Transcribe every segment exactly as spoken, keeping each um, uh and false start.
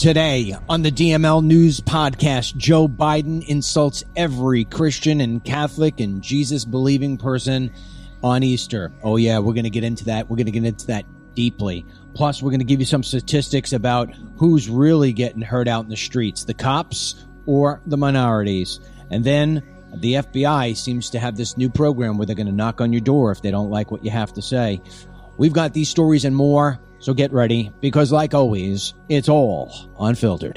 Today on the D M L News Podcast, Joe Biden insults every Christian and Catholic and Jesus-believing person on Easter. Oh, yeah, we're going to get into that. We're going to get into that deeply. Plus, we're going to give you some statistics about who's really getting hurt out in the streets, the cops or the minorities. And then the F B I seems to have this new program where they're going to knock on your door if they don't like what you have to say. We've got these stories and more. So get ready, because like always, it's all unfiltered.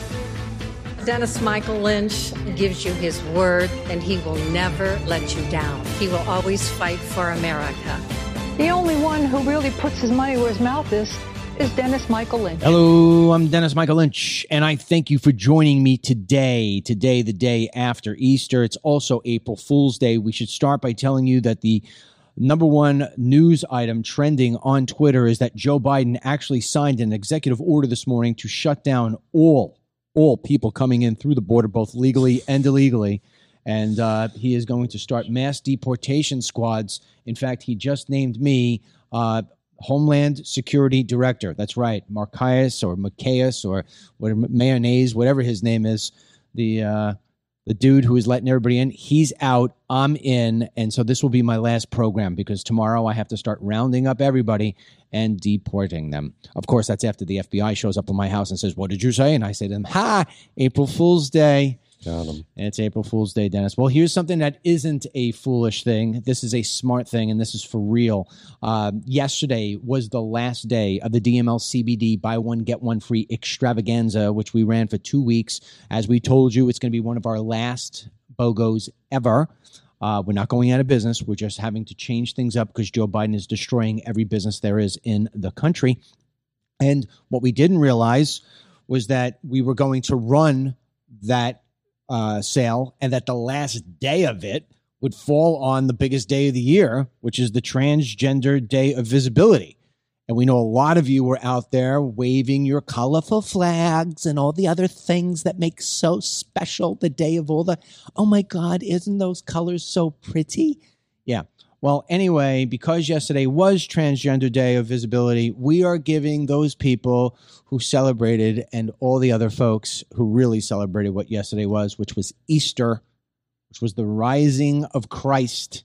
Dennis Michael Lynch gives you his word, and he will never let you down. He will always fight for America. The only one who really puts his money where his mouth is is Dennis Michael Lynch. Hello, I'm Dennis Michael Lynch, and I thank you for joining me today. Today, the day after Easter. It's also April Fool's Day. We should start by telling you that the number one news item trending on Twitter is that Joe Biden actually signed an executive order this morning to shut down all, all people coming in through the border, both legally and illegally. And uh, he is going to start mass deportation squads. In fact, he just named me uh, Homeland Security Director. That's right, Marcaius or Macias or whatever, Mayonnaise, whatever his name is, the uh, the dude who is letting everybody in. He's out. I'm in. And so this will be my last program because tomorrow I have to start rounding up everybody and deporting them. Of course, that's after the F B I shows up at my house and says, "What did you say?" And I say to them, "Ha, April Fool's Day." Got him. And it's April Fool's Day, Dennis. Well, here's something that isn't a foolish thing. This is a smart thing, and this is for real. Uh, yesterday was the last day of the D M L C B D Buy One, Get One Free extravaganza, which we ran for two weeks. As we told you, it's going to be one of our last BOGOs ever. Uh, we're not going out of business. We're just having to change things up because Joe Biden is destroying every business there is in the country. And what we didn't realize was that we were going to run that Uh, sale, and that the last day of it would fall on the biggest day of the year, which is the Transgender Day of Visibility. And we know a lot of you were out there waving your colorful flags and all the other things that make so special the day of all the, oh my God, isn't those colors so pretty? Yeah. Well, anyway, because yesterday was Transgender Day of Visibility, we are giving those people who celebrated and all the other folks who really celebrated what yesterday was, which was Easter, which was the rising of Christ.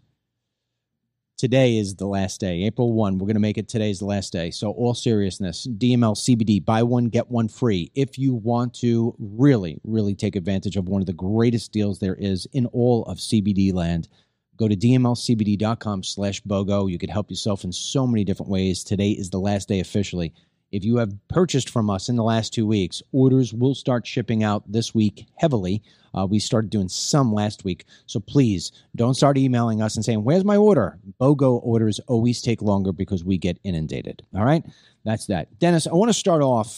Today is the last day, April first. We're going to make it today's the last day. So all seriousness, D M L C B D, buy one, get one free. If you want to really, really take advantage of one of the greatest deals there is in all of C B D land, go to dmlcbd.com slash BOGO. You could help yourself in so many different ways. Today is the last day officially. If you have purchased from us in the last two weeks, orders will start shipping out this week heavily. Uh, we started doing some last week. So please don't start emailing us and saying, "Where's my order?" BOGO orders always take longer because we get inundated. All right? That's that. Dennis, I want to start off.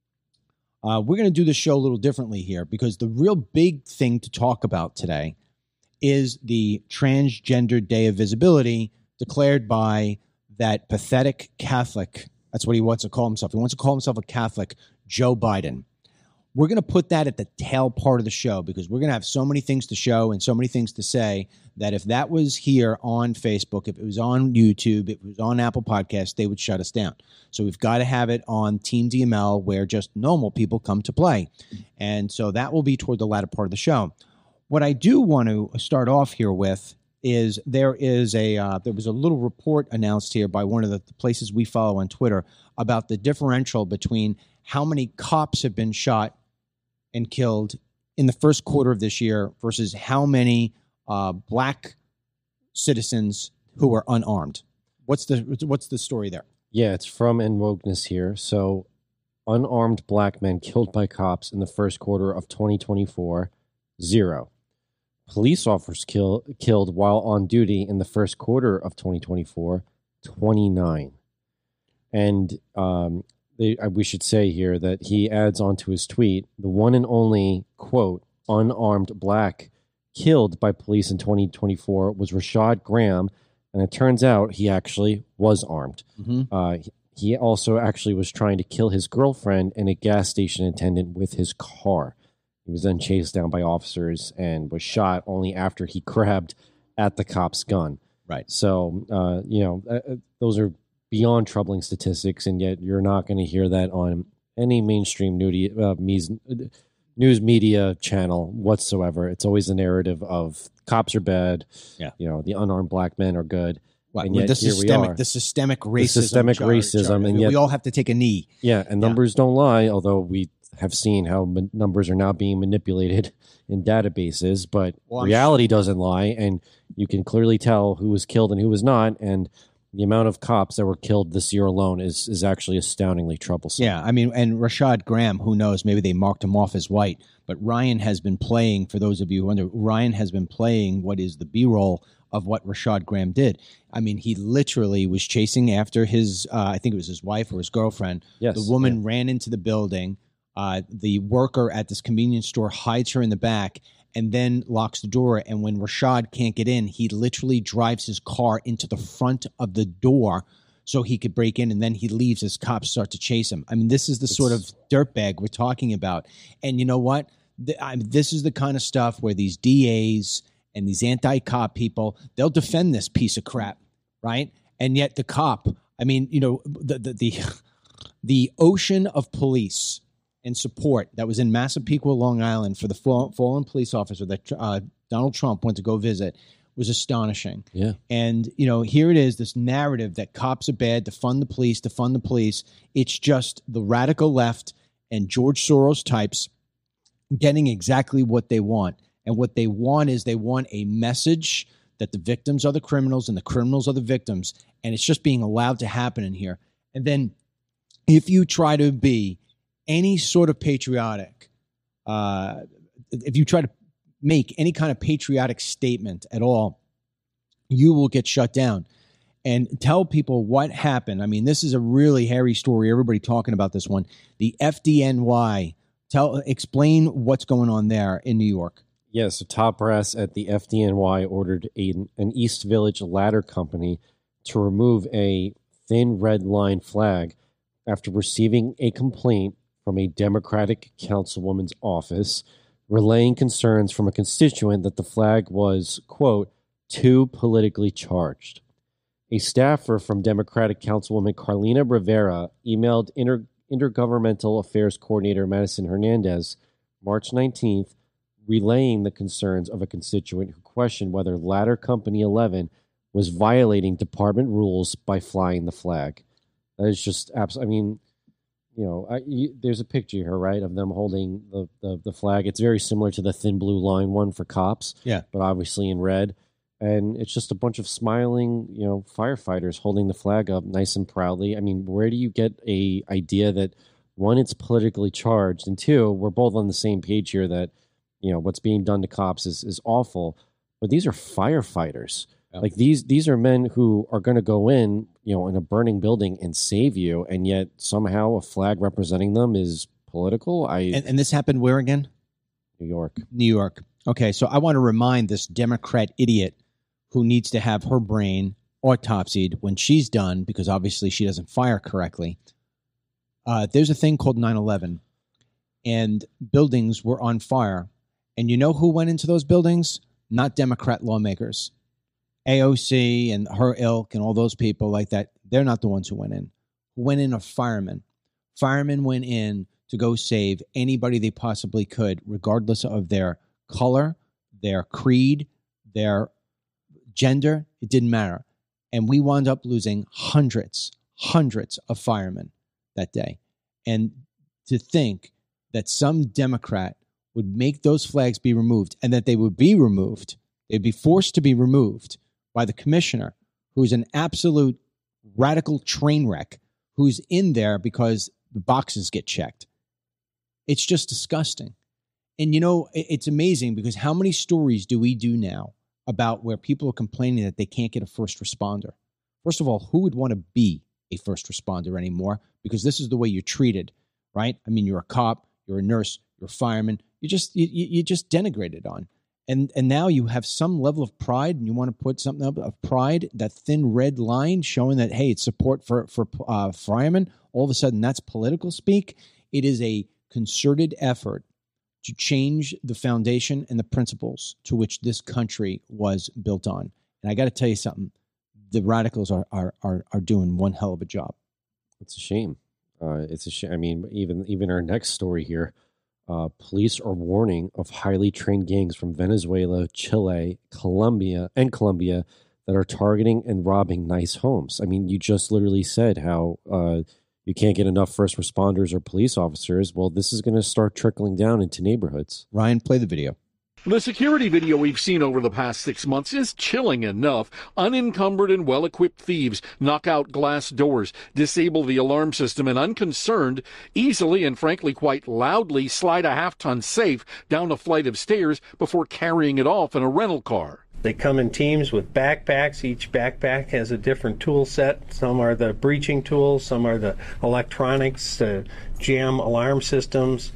Uh, we're going to do the show a little differently here because the real big thing to talk about today is the Transgender Day of Visibility declared by that pathetic Catholic. That's what he wants to call himself. He wants to call himself a Catholic, Joe Biden. We're going to put that at the tail part of the show because we're going to have so many things to show and so many things to say that if that was here on Facebook, if it was on YouTube, if it was on Apple Podcasts, they would shut us down. So we've got to have it on Team D M L where just normal people come to play. And so that will be toward the latter part of the show. What I do want to start off here with is there is a uh, there was a little report announced here by one of the places we follow on Twitter about the differential between how many cops have been shot and killed in the first quarter of this year versus how many uh, black citizens who are unarmed. What's the what's the story there? Yeah, it's from En Wokeness here. So, unarmed black men killed by cops in the first quarter of twenty twenty-four, zero. Police officers kill, killed while on duty in the first quarter of twenty twenty-four, twenty-nine. And um, they, we should say here that he adds onto his tweet, the one and only, quote, unarmed black killed by police in twenty twenty-four was Rashad Graham, and it turns out he actually was armed. Mm-hmm. Uh, he also actually was trying to kill his girlfriend and a gas station attendant with his car. He was then chased down by officers and was shot only after he grabbed at the cop's gun. Right. So, uh, you know, uh, those are beyond troubling statistics, and yet you're not going to hear that on any mainstream nudie, uh, news, news media channel whatsoever. It's always a narrative of cops are bad. Yeah. You know, the unarmed black men are good. Right. And Well, yet the here systemic, we are. the systemic racism, The systemic char- racism, char- and I mean, yet- we all have to take a knee. Yeah, and Yeah. numbers don't lie, although we have seen how ma- numbers are now being manipulated in databases, but Well, I'm reality doesn't lie, and you can clearly tell who was killed and who was not, and the amount of cops that were killed this year alone is is actually astoundingly troublesome. Yeah, I mean, and Rashad Graham, who knows, maybe they marked him off as white, but Ryan has been playing, for those of you who wonder, Ryan has been playing what is the B-roll of what Rashad Graham did. I mean, he literally was chasing after his, uh, I think it was his wife or his girlfriend. Yes, The woman ran into the building. Uh, the worker at this convenience store hides her in the back and then locks the door. And when Rashad can't get in, he literally drives his car into the front of the door so he could break in, and then he leaves as cops start to chase him. I mean, this is the sort of dirtbag we're talking about. And you know what? The, I mean, this is the kind of stuff where these D As and these anti-cop people, they'll defend this piece of crap, right? And yet the cop, I mean, you know, the the the, the ocean of police and support that was in Massapequa, Long Island for the fall, fallen police officer that uh, Donald Trump went to go visit was astonishing. Yeah. And, you know, here it is, this narrative that cops are bad, defund the police, defund the police. It's just the radical left and George Soros types getting exactly what they want. And what they want is they want a message that the victims are the criminals and the criminals are the victims. And it's just being allowed to happen in here. And then if you try to be any sort of patriotic, uh, if you try to make any kind of patriotic statement at all, you will get shut down. And tell people what happened. I mean, this is a really hairy story. Everybody talking about this one. The F D N Y. Tell, explain what's going on there in New York. Yes, so top brass at the F D N Y ordered a, an East Village ladder company to remove a thin red line flag after receiving a complaint from a Democratic councilwoman's office relaying concerns from a constituent that the flag was, quote, too politically charged. A staffer from Democratic Councilwoman Carlina Rivera emailed Inter- Intergovernmental Affairs Coordinator Madison Hernandez March nineteenth, relaying the concerns of a constituent who questioned whether Ladder Company eleven was violating department rules by flying the flag. That is just absolutely, I mean, you know, I, you, there's a picture here, right, of them holding the, the, the flag. It's very similar to the thin blue line one for cops, Yeah. but obviously in red. And it's just a bunch of smiling, you know, firefighters holding the flag up nice and proudly. I mean, where do you get a idea that, one, it's politically charged, and two, we're both on the same page here that, you know, what's being done to cops is, is awful, but these are firefighters. Yeah. Like these these are men who are going to go in, you know, in a burning building and save you, and yet somehow a flag representing them is political. I And, and this happened where again? New York. New York. Okay, so I want to remind this Democrat idiot who needs to have her brain autopsied when she's done, because obviously she doesn't fire correctly. Uh, there's a thing called nine eleven, and buildings were on fire. And you know who went into those buildings? Not Democrat lawmakers. A O C and her ilk and all those people like that, they're not the ones who went in. Who went in are firemen. Firemen went in to go save anybody they possibly could, regardless of their color, their creed, their gender. It didn't matter. And we wound up losing hundreds, hundreds of firemen that day. And to think that some Democrat would make those flags be removed, and that they would be removed, they'd be forced to be removed by the commissioner, who's an absolute radical train wreck, who's in there because the boxes get checked. It's just disgusting. And, you know, it's amazing because how many stories do we do now about where people are complaining that they can't get a first responder? First of all, who would want to be a first responder anymore? Because this is the way you're treated, right? I mean, you're a cop, you're a nurse, you're a fireman. You just you, you just denigrated on. And and now you have some level of pride, and you want to put something up of pride, that thin red line showing that, hey, it's support for, for uh, firemen. All of a sudden, that's political speak. It is a concerted effort to change the foundation and the principles to which this country was built on. And I got to tell you something. The radicals are, are, are, are doing one hell of a job. It's a shame. Uh, it's a sh- I mean, even even our next story here, uh, police are warning of highly trained gangs from Venezuela, Chile, Colombia, and Colombia that are targeting and robbing nice homes. I mean, you just literally said how uh, you can't get enough first responders or police officers. Well, this is going to start trickling down into neighborhoods. Ryan, play the video. The security video we've seen over the past six months is chilling enough. Unencumbered and well-equipped thieves knock out glass doors, disable the alarm system, and unconcerned, easily and frankly quite loudly slide a half-ton safe down a flight of stairs before carrying it off in a rental car. They come in teams with backpacks. Each backpack has a different tool set. Some are the breaching tools, some are the electronics, the jam alarm systems.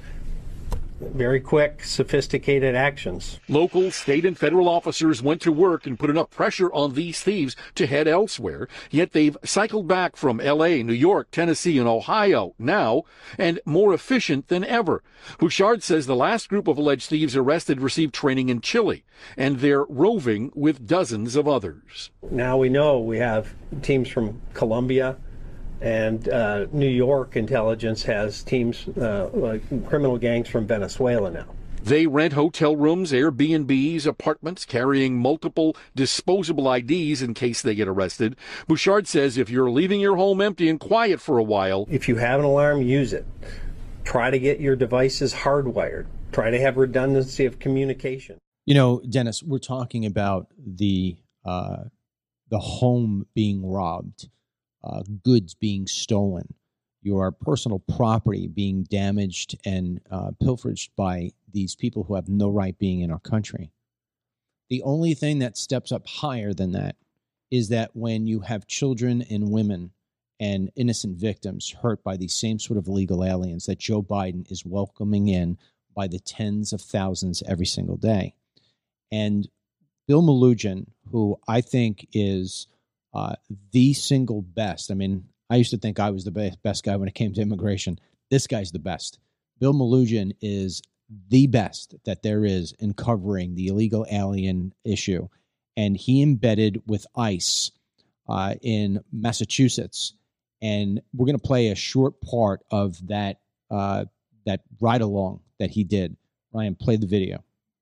Very quick, sophisticated actions. Local, state, and federal officers went to work and put enough pressure on these thieves to head elsewhere, yet they've cycled back from L A, New York, Tennessee, and Ohio now, and more efficient than ever. Bouchard says the last group of alleged thieves arrested received training in Chile, and they're roving with dozens of others. Now we know we have teams from Colombia, and uh, New York intelligence has teams, uh, like criminal gangs from Venezuela now. They rent hotel rooms, Airbnbs, apartments, carrying multiple disposable I Ds in case they get arrested. Bouchard says if you're leaving your home empty and quiet for a while, if you have an alarm, use it. Try to get your devices hardwired. Try to have redundancy of communication. You know, Dennis, we're talking about the uh, the home being robbed. Uh, goods being stolen, your personal property being damaged and uh, pilfered by these people who have no right being in our country. The only thing that steps up higher than that is that when you have children and women and innocent victims hurt by these same sort of illegal aliens that Joe Biden is welcoming in by the tens of thousands every single day. And Bill Melugin, who I think is Uh, the single best. I mean, I used to think I was the best, best guy when it came to immigration. This guy's the best. Bill Melugin is the best that there is in covering the illegal alien issue. And he embedded with ICE uh, in Massachusetts. And we're going to play a short part of that, uh, that ride along that he did. Ryan, play the video.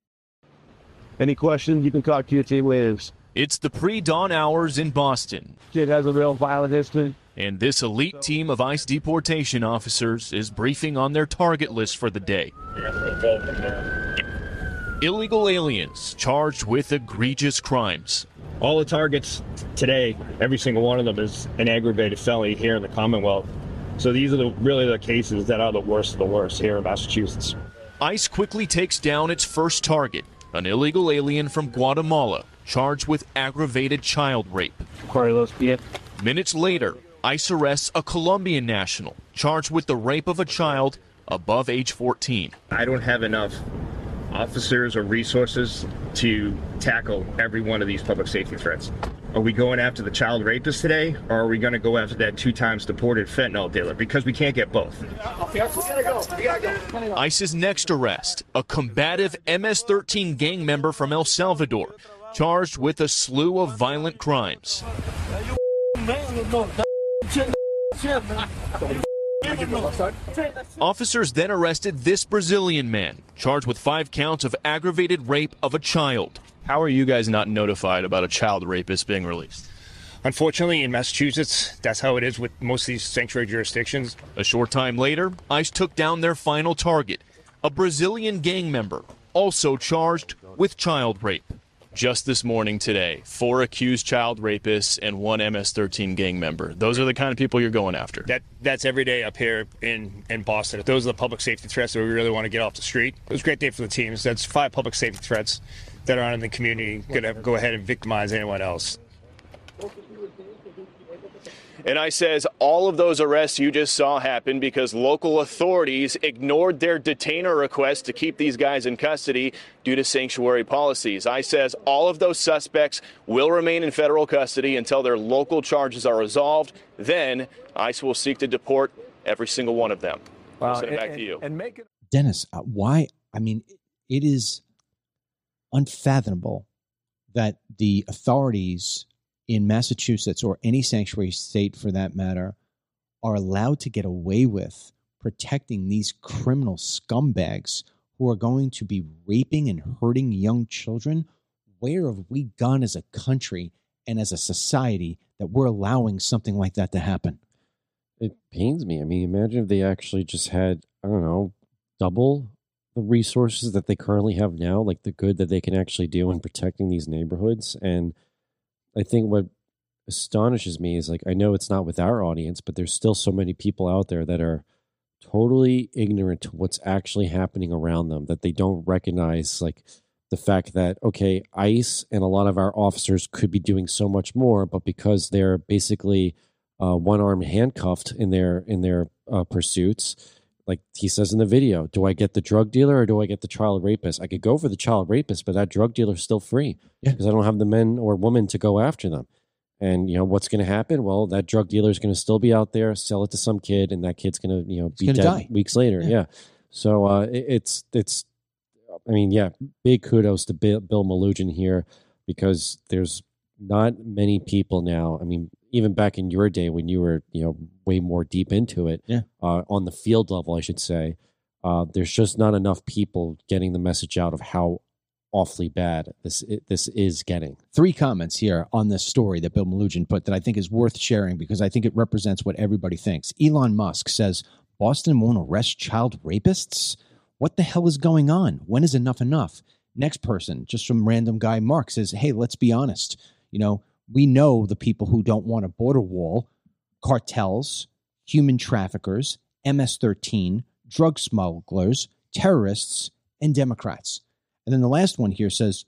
Any questions? You can talk to your team leaders. It's the pre-dawn hours in Boston. Kid has a real violent history. And this elite team of ICE deportation officers is briefing on their target list for the day. Illegal aliens charged with egregious crimes. All the targets today, every single one of them is an aggravated felony here in the Commonwealth. So these are the, really the cases that are the worst of the worst here in Massachusetts. ICE quickly takes down its first target, an illegal alien from Guatemala, charged with aggravated child rape. Carlos, yeah. Minutes later, ICE arrests a Colombian national, charged with the rape of a child above age fourteen. I don't have enough officers or resources to tackle every one of these public safety threats. Are we going after the child rapist today, or are we going to go after that two times deported fentanyl dealer? Because we can't get both. ICE's next arrest, a combative M S thirteen gang member from El Salvador, charged with a slew of violent crimes. Officers then arrested this Brazilian man, charged with five counts of aggravated rape of a child. How are you guys not notified about a child rapist being released? Unfortunately, in Massachusetts, that's how it is with most of these sanctuary jurisdictions. A short time later, ICE took down their final target, a Brazilian gang member, also charged with child rape. Just this morning today, four accused child rapists and one M S thirteen gang member. Those are the kind of people you're going after. That That's every day up here in, in Boston. Those are the public safety threats that we really want to get off the street. It was a great day for the teams. That's five public safety threats that are on in the community. Going to go ahead and victimize anyone else. And ICE says all of those arrests you just saw happen because local authorities ignored their detainer request to keep these guys in custody due to sanctuary policies. ICE says all of those suspects will remain in federal custody until their local charges are resolved. Then ICE will seek to deport every single one of them. Wow. I'll send it back and, to you. And make it- Dennis, uh, why? I mean, it is unfathomable that the authorities in Massachusetts, or any sanctuary state for that matter, are allowed to get away with protecting these criminal scumbags who are going to be raping and hurting young children, where have we gone as a country and as a society that we're allowing something like that to happen? It pains me. I mean, imagine if they actually just had, I don't know, double the resources that they currently have now, like the good that they can actually do in protecting these neighborhoods. And I think what astonishes me is, like, I know it's not with our audience, but there's still so many people out there that are totally ignorant to what's actually happening around them, that they don't recognize, like, the fact that, okay, ICE and a lot of our officers could be doing so much more, but because they're basically uh, one-armed handcuffed in their in their uh, pursuits, like he says in the video, do I get the drug dealer or do I get the child rapist? I could go for the child rapist, but that drug dealer is still free yeah. because I don't have the men or women to go after them. And, you know, what's going to happen? Well, that drug dealer is going to still be out there, sell it to some kid, and that kid's going to, you know, be dead die. weeks later. Yeah. yeah. So uh, it, it's, it's, I mean, yeah, big kudos to Bill, Bill Melugin here, because there's not many people now. I mean, even back in your day when you were, you know, way more deep into it, yeah. uh, on the field level, I should say, uh, there's just not enough people getting the message out of how awfully bad this this is getting. Three comments here on this story that Bill Melugin put that I think is worth sharing because I think it represents what everybody thinks. Elon Musk says, Boston won't arrest child rapists? What the hell is going on? When is enough enough? Next person, just some random guy, Mark, says, hey, let's be honest. You know, we know the people who don't want a border wall, cartels, human traffickers, M S thirteen, drug smugglers, terrorists, and Democrats. And then the last one here says,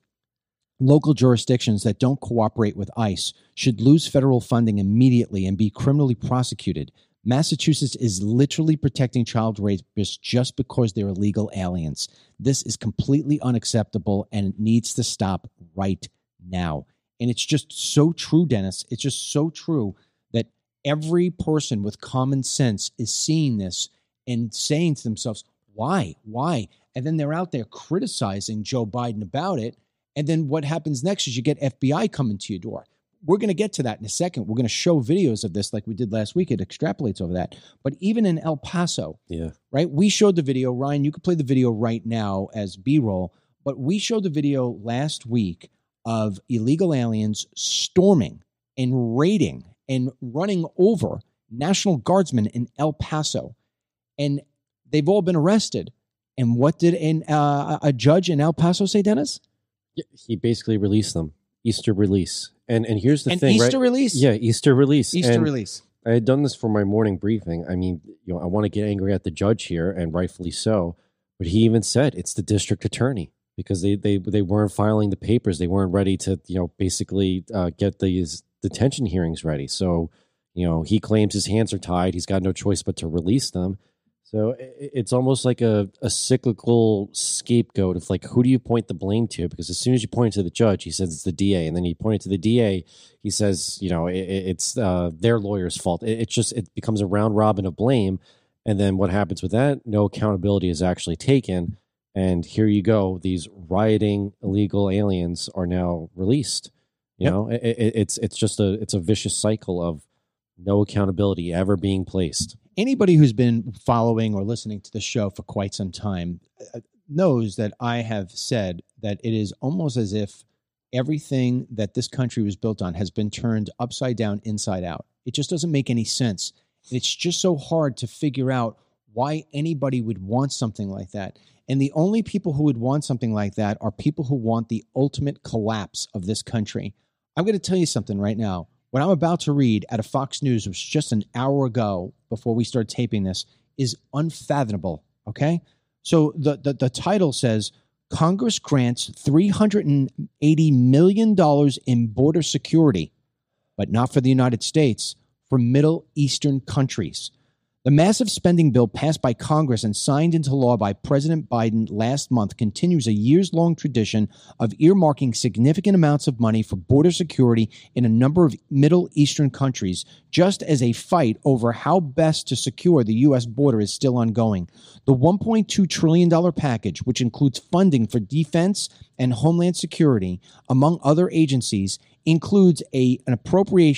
local jurisdictions that don't cooperate with ICE should lose federal funding immediately and be criminally prosecuted. Massachusetts is literally protecting child rapists just because they're illegal aliens. This is completely unacceptable and it needs to stop right now. And it's just so true, Dennis. It's just so true that every person with common sense is seeing this and saying to themselves, why? Why? And then they're out there criticizing Joe Biden about it. And then what happens next is you get F B I coming to your door. We're going to get to that in a second. We're going to show videos of this like we did last week. It extrapolates over that. But even in El Paso, yeah, right? We showed the video. Ryan, you can play the video right now as B-roll. But we showed the video last week of illegal aliens storming and raiding and running over National Guardsmen in El Paso. And they've all been arrested. And what did an, uh, a judge in El Paso say, Dennis? Yeah, he basically released them. Easter release. And and here's the An thing, Easter right? release? Yeah, Easter release. Easter and release. I had done this for my morning briefing. I mean, you know, I want to get angry at the judge here, and rightfully so. But he even said it's the district attorney because they they they weren't filing the papers. They weren't ready to, you know, basically uh, get these detention hearings ready. So, you know, he claims his hands are tied. He's got no choice but to release them. So it's almost like a, a cyclical scapegoat of, like, who do you point the blame to? Because as soon as you point to the judge, he says it's the D A. And then you point it to the D A, he says, you know, it, it's uh, their lawyer's fault. It, it's just, it becomes a round robin of blame. And then what happens with that? No accountability is actually taken. And here you go. These rioting illegal aliens are now released. You yep. know, it, it, it's it's just a it's a vicious cycle of no accountability ever being placed. Anybody who's been following or listening to the show for quite some time knows that I have said that it is almost as if everything that this country was built on has been turned upside down, inside out. It just doesn't make any sense. It's just so hard to figure out why anybody would want something like that. And the only people who would want something like that are people who want the ultimate collapse of this country. I'm going to tell you something right now. What I'm about to read out of Fox News, which was just an hour ago before we started taping this, is unfathomable, okay? So the, the, the title says, Congress grants three hundred eighty million dollars in border security, but not for the United States, for Middle Eastern countries. The massive spending bill passed by Congress and signed into law by President Biden last month continues a years-long tradition of earmarking significant amounts of money for border security in a number of Middle Eastern countries, just as a fight over how best to secure the U S border is still ongoing. The one point two trillion dollars package, which includes funding for defense and homeland security, among other agencies, includes a, an appropriation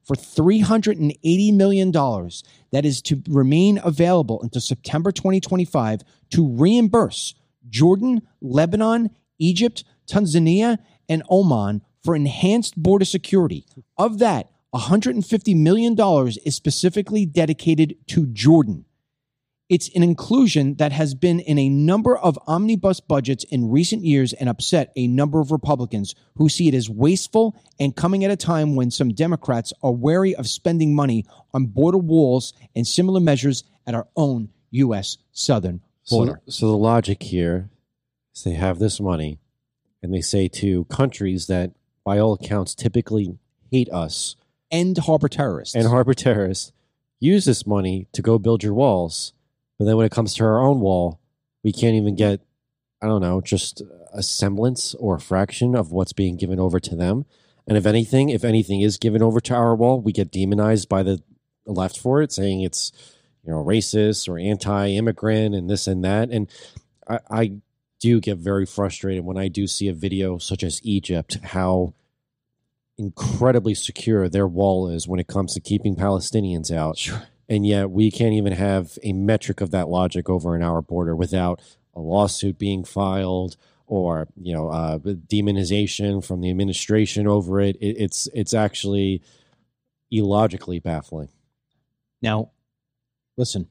for three hundred eighty million dollars that is to remain available until September twenty twenty-five to reimburse Jordan, Lebanon, Egypt, Tanzania, and Oman for enhanced border security. Of that, one hundred fifty million dollars is specifically dedicated to Jordan. It's an inclusion that has been in a number of omnibus budgets in recent years and upset a number of Republicans who see it as wasteful and coming at a time when some Democrats are wary of spending money on border walls and similar measures at our own U S southern border. So, so the logic here is they have this money and they say to countries that, by all accounts, typically hate us and harbor terrorists and harbor terrorists, use this money to go build your walls. But then when it comes to our own wall, we can't even get, I don't know, just a semblance or a fraction of what's being given over to them. And if anything, if anything is given over to our wall, we get demonized by the left for it, saying it's, you know, racist or anti-immigrant and this and that. And I, I do get very frustrated when I do see a video such as Egypt, how incredibly secure their wall is when it comes to keeping Palestinians out. Sure. And yet we can't even have a metric of that logic over in our border without a lawsuit being filed or, you know, uh, demonization from the administration over it. it. It's it's actually illogically baffling. Now, listen,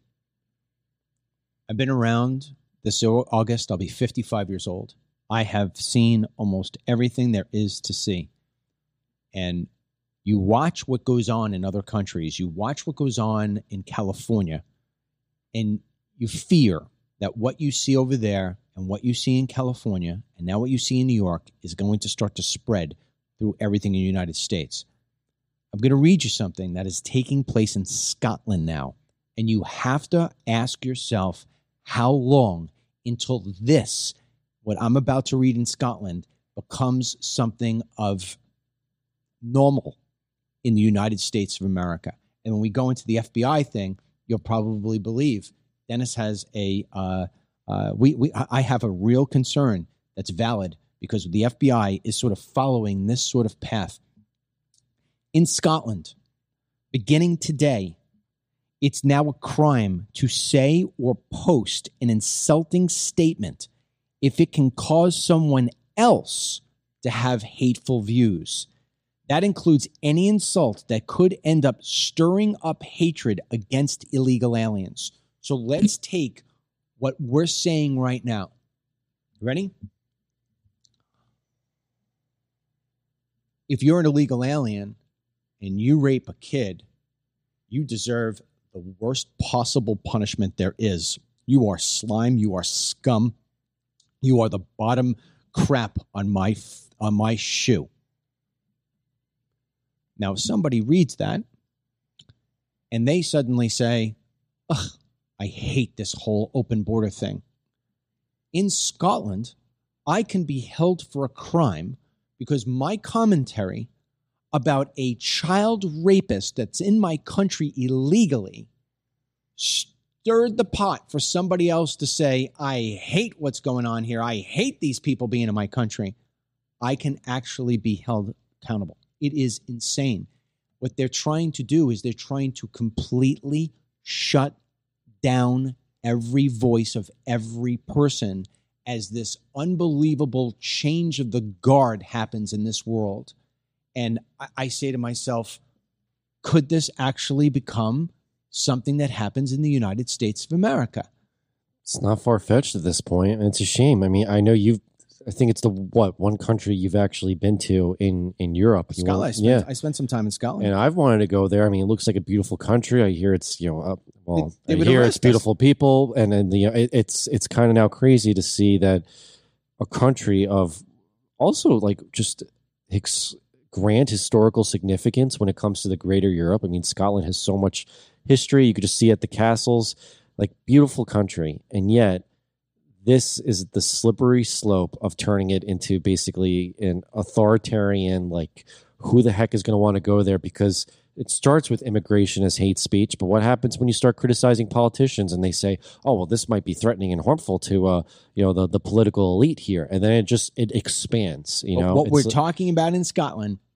I've been around this August. I'll be fifty-five years old. I have seen almost everything there is to see. And you watch what goes on in other countries. You watch what goes on in California, and you fear that what you see over there and what you see in California and now what you see in New York is going to start to spread through everything in the United States. I'm going to read you something that is taking place in Scotland now, and you have to ask yourself how long until this, what I'm about to read in Scotland, becomes something of normal in the United States of America. And when we go into the F B I thing, you'll probably believe Dennis has a, uh, uh, we, we, I have a real concern that's valid because the F B I is sort of following this sort of path. In Scotland, beginning today, it's now a crime to say or post an insulting statement if it can cause someone else to have hateful views. That includes any insult that could end up stirring up hatred against illegal aliens. So let's take what we're saying right now. Ready? If you're an illegal alien and you rape a kid, you deserve the worst possible punishment there is. You are slime. You are scum. You are the bottom crap on my on my shoe. Now, if somebody reads that and they suddenly say, ugh, I hate this whole open border thing. In Scotland, I can be held for a crime because my commentary about a child rapist that's in my country illegally stirred the pot for somebody else to say, I hate what's going on here. I hate these people being in my country. I can actually be held accountable. It is insane. What they're trying to do is they're trying to completely shut down every voice of every person as this unbelievable change of the guard happens in this world. And I, I say to myself, could this actually become something that happens in the United States of America? It's not far-fetched at this point, and it's a shame. I mean, I know you've I think it's the, what, one country you've actually been to in, in Europe. You Scotland. want, I, spent, yeah. I spent some time in Scotland. And I've wanted to go there. I mean, it looks like a beautiful country. I hear it's, you know, uh, well, They- they I would hear arrest it's beautiful us. people. And then the, it, it's, it's kind of now crazy to see that a country of also like just ex- grand historical significance when it comes to the greater Europe. I mean, Scotland has so much history. You could just see at the castles, like beautiful country. And yet, this is the slippery slope of turning it into basically an authoritarian, like, who the heck is going to want to go there? Because it starts with immigration as hate speech. But what happens when you start criticizing politicians and they say, oh, well, this might be threatening and harmful to, uh, you know, the, the political elite here. And then it just, it expands, you know. what we're It's- talking about in Scotland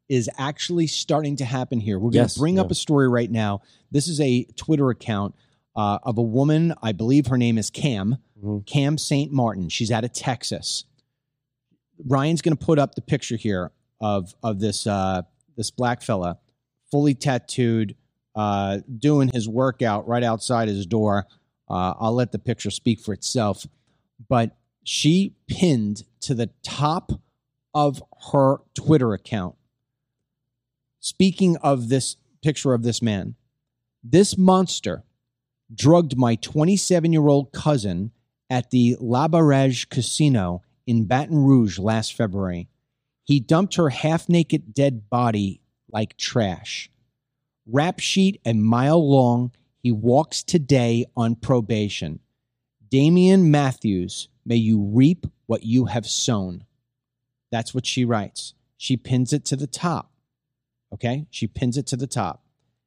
is actually starting to happen here. We're going to Yes, bring yeah. up a story right now. This is a Twitter account uh, of a woman. I believe her name is Cam, Mhm. Cam Saint Martin. She's out of Texas. Ryan's going to put up the picture here of of this uh, this black fella, fully tattooed, uh, doing his workout right outside his door. Uh, I'll let the picture speak for itself. But she pinned to the top of her Twitter account. Speaking of this picture of this man, this monster drugged my twenty-seven-year-old cousin at the La Barrage Casino in Baton Rouge last February. He dumped her half-naked dead body like trash. Rap sheet a mile long. He walks today on probation. Damian Matthews, may you reap what you have sown. That's what she writes. She pins it to the top. Okay? She pins it to the top.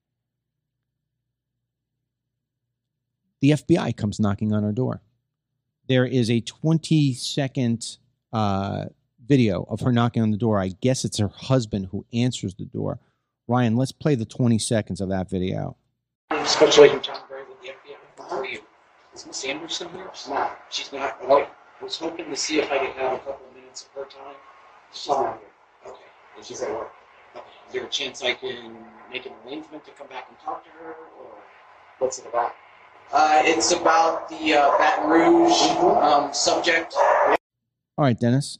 The F B I comes knocking on her door. There is a twenty-second uh, video of her knocking on the door. I guess it's her husband who answers the door. Ryan, let's play the twenty seconds of that video. Special Agent John Gray with the F B I. How are you? Is Miss Anderson here? No, she's not. Okay. I was hoping to see if I could have a couple of minutes of her time. She's not here. Okay. And she's at work. Okay. Is there a chance I can make an arrangement to come back and talk to her, or what's it about? Uh, it's about the uh, Baton Rouge um, subject. All right, Dennis.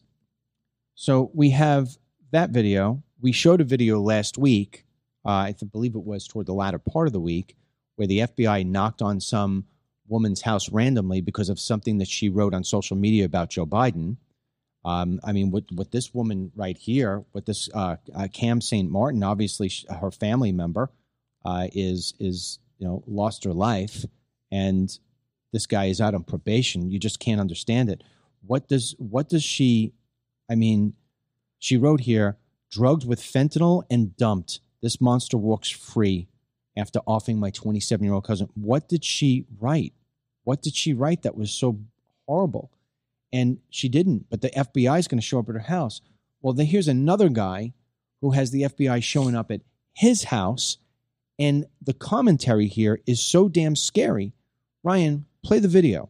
So we have that video. We showed a video last week, uh, I th- believe it was toward the latter part of the week, where the F B I knocked on some woman's house randomly because of something that she wrote on social media about Joe Biden. Um, I mean, with, with this woman right here, with this uh, uh, Cam Saint Martin, obviously she, her family member uh, is is you know lost her life, and this guy is out on probation. You just can't understand it. What does what does she? I mean, she wrote here, drugged with fentanyl and dumped. This monster walks free after offing my twenty-seven-year-old cousin. What did she write? What did she write that was so horrible? And she didn't, but the F B I is going to show up at her house. Well, then here's another guy who has the F B I showing up at his house, and the commentary here is so damn scary. Ryan, play the video.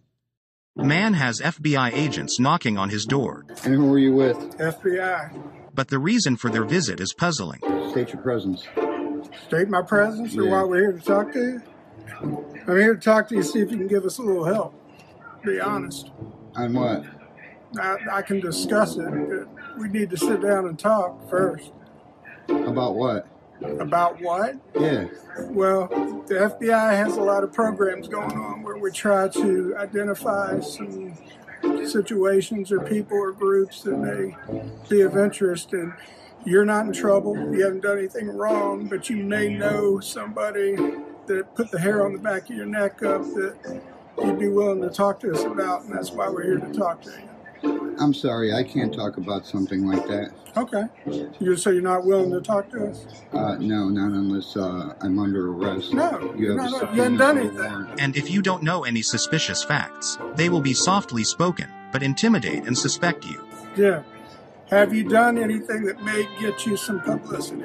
Man has F B I agents knocking on his door. And who were you with? F B I. But the reason for their visit is puzzling. State your presence. State my presence, or Yeah. why we're here to talk to you? I'm here to talk to you, see if you can give us a little help. Be honest. On what? I, I can discuss it, but we need to sit down and talk first. About what? About what? Yeah. Well, the F B I has a lot of programs going on where we try to identify some situations or people or groups that may be of interest. And you're not in trouble. You haven't done anything wrong, but you may know somebody that put the hair on the back of your neck up that you'd be willing to talk to us about, and that's why we're here to talk to you. I'm sorry, I can't talk about something like that. Okay. You so you're not willing to talk to us? Uh, no, not unless uh, I'm under arrest. No, you, you're have a not, subpoena you haven't done or a anything. warrant. And if you don't know any suspicious facts, they will be softly spoken, but intimidate and suspect you. Yeah. Have you done anything that may get you some publicity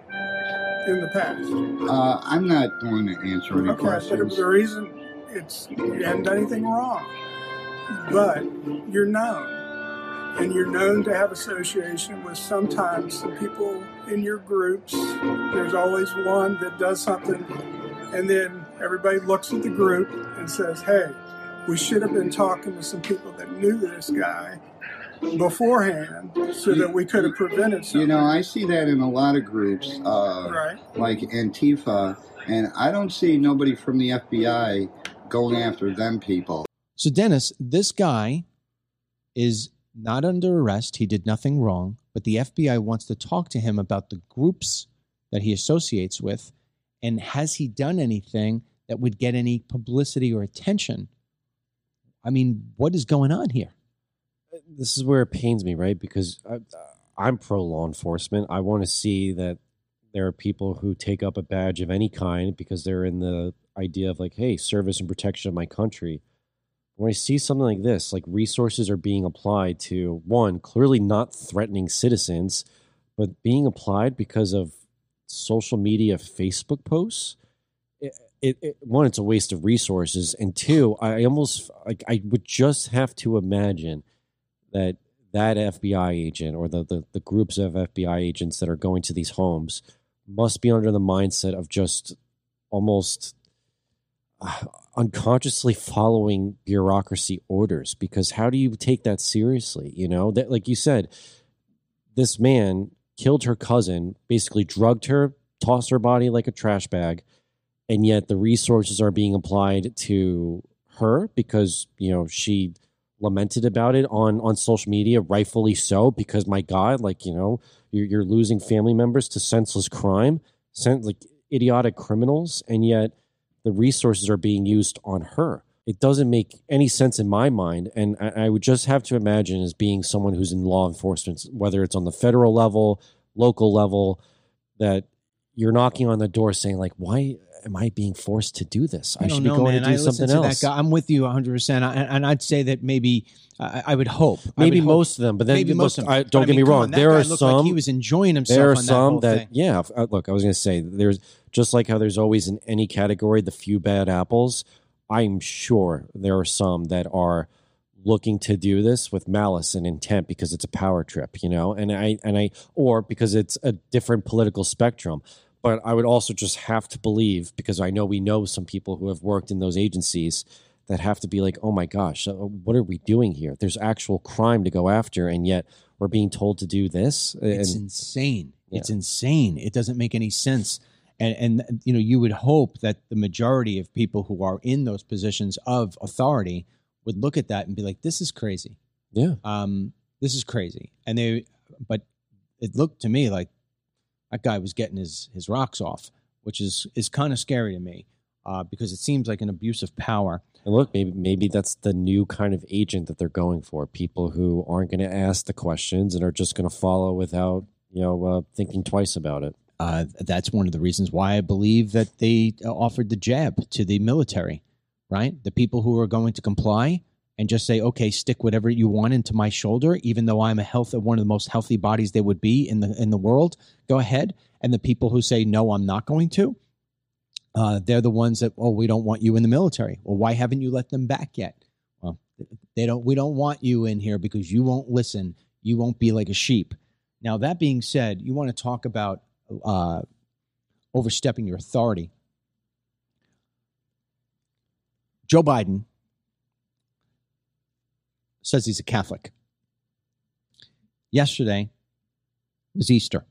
in the past? Uh, I'm not going to answer any Okay, questions. but the reason it's you haven't done anything wrong, but you're known. And you're known to have association with sometimes some people in your groups. There's always one that does something, and then everybody looks at the group and says, hey, we should have been talking to some people that knew this guy beforehand so that we could have prevented something. You know, I see that in a lot of groups, uh, Right. like Antifa, and I don't see nobody from the F B I going after them people. So, Dennis, this guy is not under arrest. He did nothing wrong, but the F B I wants to talk to him about the groups that he associates with, and has he done anything that would get any publicity or attention? I mean, what is going on here? This is where it pains me, right? Because I, I'm pro law enforcement. I want to see that there are people who take up a badge of any kind because they're in the idea of like, hey, service and protection of my country. When I see something like this, like resources are being applied to, one, clearly not threatening citizens, but being applied because of social media, Facebook posts, it, it, it, one, it's a waste of resources, and two, I almost like I would just have to imagine that that F B I agent or the, the the groups of F B I agents that are going to these homes must be under the mindset of just almost uh, unconsciously following bureaucracy orders, because how do you take that seriously? You know, that, like you said, this man killed her cousin, basically drugged her, tossed her body like a trash bag, and yet the resources are being applied to her because, you know, she lamented about it on, on social media, rightfully so, because, my God, like, you know, you're, you're losing family members to senseless crime, sen- like idiotic criminals, and yet the resources are being used on her. It doesn't make any sense in my mind, and I, I would just have to imagine, as being someone who's in law enforcement, whether it's on the federal level, local level, that you're knocking on the door saying, like, why am I being forced to do this? I, I should be know, going man. to do I something to else. That guy. I'm with you one hundred percent. I, and I'd say that maybe, uh, I would hope. Maybe would most hope, of them, but then maybe look, most of them. I, don't I get mean, me wrong. On, there are some. Like he was enjoying himself There are on some that, that, thing. yeah, look, I was going to say, there's just like how there's always in any category the few bad apples. I'm sure there are some that are looking to do this with malice and intent because it's a power trip, you know, and I, and I, or because it's a different political spectrum. But I would also just have to believe, because I know we know some people who have worked in those agencies that have to be like, oh my gosh, what are we doing here? There's actual crime to go after, and yet we're being told to do this. It's and, insane. Yeah. It's insane. It doesn't make any sense. And, and, you know, you would hope that the majority of people who are in those positions of authority would look at that and be like, this is crazy. Yeah. Um, this is crazy. And they, but it looked to me like that guy was getting his, his rocks off, which is, is kind of scary to me uh, because it seems like an abuse of power. And look, maybe, maybe that's the new kind of agent that they're going for. People who aren't going to ask the questions and are just going to follow without, you know, uh, thinking twice about it. Uh, that's one of the reasons why I believe that they offered the jab to the military, right? The people who are going to comply and just say, okay, stick whatever you want into my shoulder, even though I'm a health, one of the most healthy bodies there would be in the in the world, go ahead. And the people who say, no, I'm not going to, uh, they're the ones that, oh, we don't want you in the military. Well, why haven't you let them back yet? Well, they don't. We don't want you in here because you won't listen. You won't be like a sheep. Now, that being said, you want to talk about Uh, overstepping your authority. Joe Biden says he's a Catholic. Yesterday was Easter.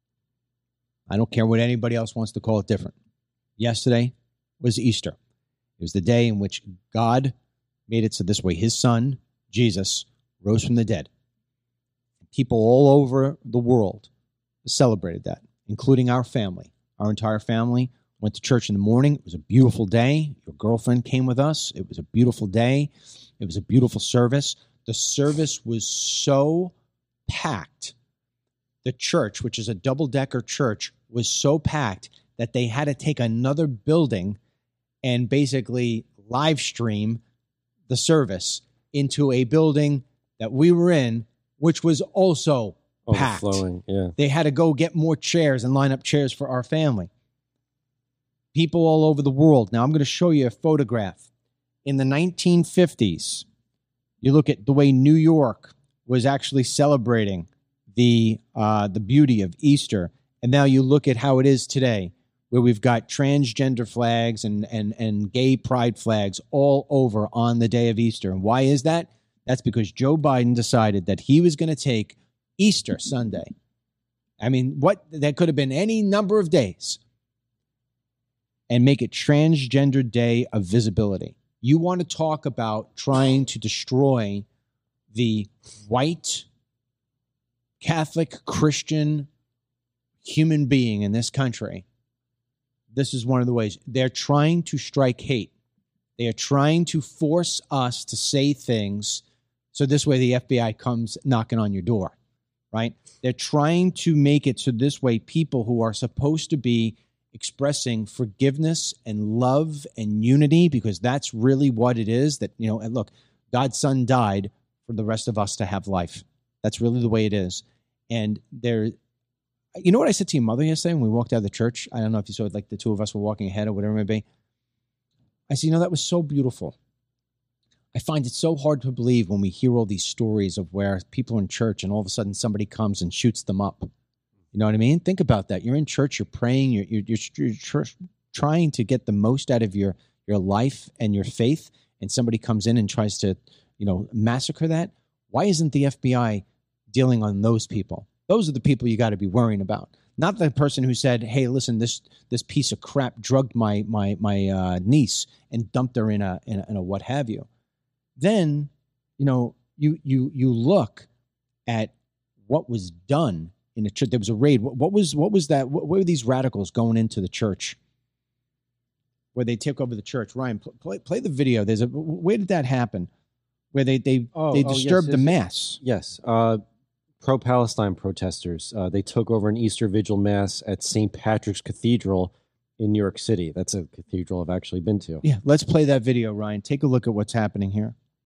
I don't care what anybody else wants to call it different. Yesterday was Easter. It was the day in which God made it so this way his son, Jesus, rose from the dead. People all over the world celebrated that, including our family. Our entire family went to church in the morning. It was a beautiful day. Your girlfriend came with us. It was a beautiful day. It was a beautiful service. The service was so packed. The church, which is a double-decker church, was so packed that they had to take another building and basically live stream the service into a building that we were in, which was also packed. Overflowing, yeah. They had to go get more chairs and line up chairs for our family. People all over the world. Now, I'm going to show you a photograph. In the nineteen fifties, you look at the way New York was actually celebrating the uh, the beauty of Easter, and now you look at how it is today, where we've got transgender flags and and and gay pride flags all over on the day of Easter. And why is that? That's because Joe Biden decided that he was going to take Easter Sunday. I mean, what that could have been any number of days, and make it Transgender Day of Visibility. You want to talk about trying to destroy the white Catholic Christian human being in this country. This is one of the ways. They're trying to strike hate. They are trying to force us to say things so this way the F B I comes knocking on your door, right? They're trying to make it so this way people who are supposed to be expressing forgiveness and love and unity, because that's really what it is, that, you know, and look, God's son died for the rest of us to have life. That's really the way it is. And they're You know what I said to your mother yesterday when we walked out of the church? I don't know if you saw it, like the two of us were walking ahead or whatever it may be. I said, you know, that was so beautiful. I find it so hard to believe when we hear all these stories of where people are in church and all of a sudden somebody comes and shoots them up. You know what I mean? Think about that. You're in church, you're praying, you're, you're, you're, you're tr- trying to get the most out of your, your life and your faith, and somebody comes in and tries to, you know, massacre that. Why isn't the F B I dealing on those people? Those are the people you got to be worrying about. Not the person who said, hey, listen, this this piece of crap drugged my my my uh, niece and dumped her in a, in a in a what have you. Then, you know, you you you look at what was done in the church. There was a raid. What, what was what was that? What, what were these radicals going into the church where they took over the church? Ryan, play play the video. There's a where did that happen? Where they they oh, they oh, disturbed yes, the yes, mass. Yes. Uh, pro-Palestine protesters. Uh, they took over an Easter Vigil Mass at Saint Patrick's Cathedral in New York City. That's a cathedral I've actually been to. Yeah, let's play that video, Ryan. Take a look at what's happening here.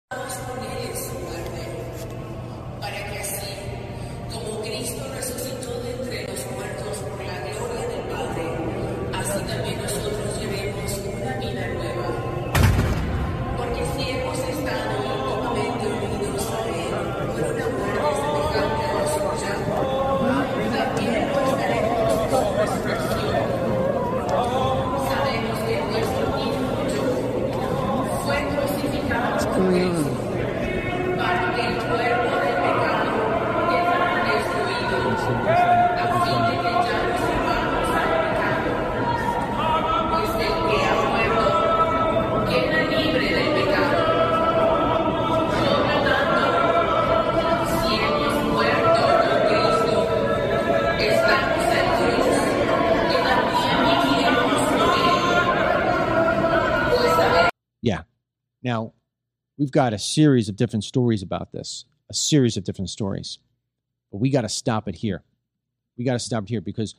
Yeah. Now, we've got a series of different stories about this, a series of different stories. But we got to stop it here. We got to stop it here because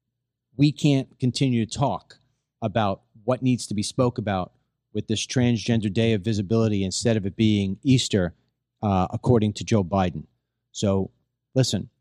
we can't continue to talk about what needs to be spoke about with this Transgender Day of Visibility instead of it being Easter, uh, according to Joe Biden. So, listen,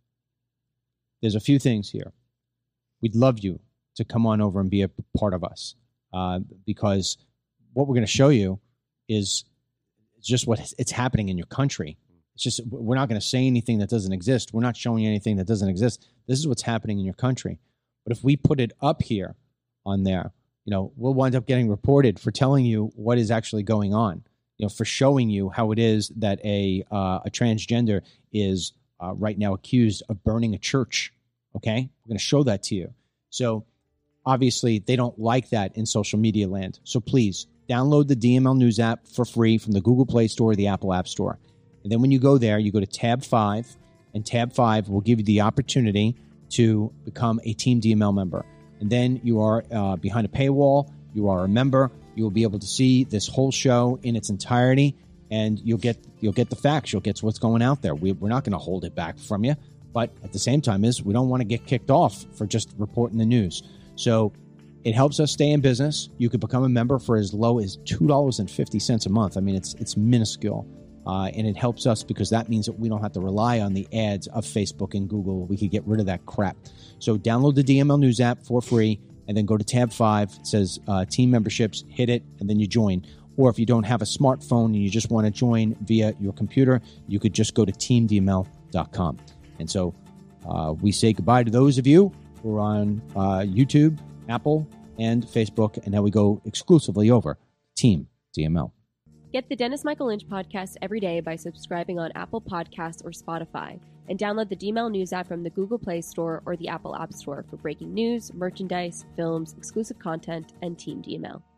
there's a few things here. We'd love you to come on over and be a part of us uh, because what we're going to show you is just what it's happening in your country. It's just, we're not going to say anything that doesn't exist. We're not showing you anything that doesn't exist. This is what's happening in your country. But if we put it up here on there, you know, we'll wind up getting reported for telling you what is actually going on, you know, for showing you how it is that a, uh, a transgender is uh, right now accused of burning a church. Okay. We're going to show that to you. So obviously they don't like that in social media land. So please download the D M L News app for free from the Google Play Store or the Apple App Store. And then when you go there, you go to tab five, and tab five will give you the opportunity to become a Team D M L member. And then you are uh, behind a paywall. You are a member. You will be able to see this whole show in its entirety, and you'll get you'll get the facts. You'll get what's going out there. We, we're not going to hold it back from you, but at the same time, is we don't want to get kicked off for just reporting the news. So it helps us stay in business. You could become a member for as low as two dollars and fifty cents a month. I mean, it's it's minuscule. Uh, and it helps us because that means that we don't have to rely on the ads of Facebook and Google. We could get rid of that crap. So download the D M L News app for free and then go to tab five. It says uh, team memberships, hit it, and then you join. Or if you don't have a smartphone and you just want to join via your computer, you could just go to team D M L dot com. And so uh, we say goodbye to those of you who are on uh, YouTube, Apple, and Facebook. And now we go exclusively over Team D M L. Get the Dennis Michael Lynch podcast every day by subscribing on Apple Podcasts or Spotify, and download the D M L News app from the Google Play Store or the Apple App Store for breaking news, merchandise, films, exclusive content, and Team D M L.